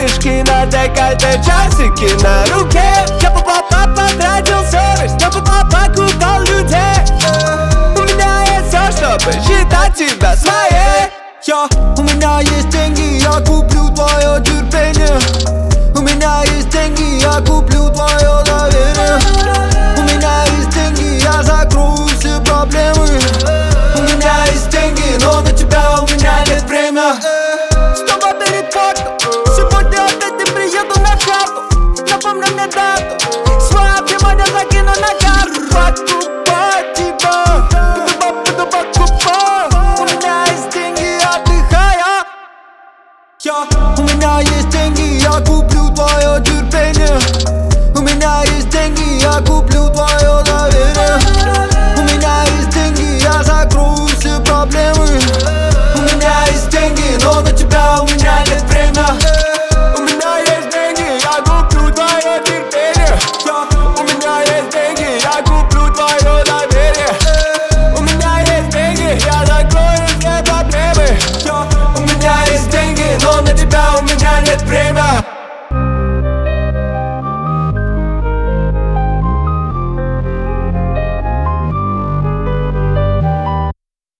Лодыжки на декольте, часики на руке. Я потратил совесть, я покупал людей. У меня есть все, чтобы считать тебя своей. У меня есть деньги, я куплю твое терпение. У меня есть деньги, я куплю твое доверие. У меня есть деньги, я закрою все проблемы. У меня есть деньги, но на тебя у меня нет времени. Снова перед фото, сегодня опять не приеду на хату. Напомни мне дату, свое внимание закину на карту.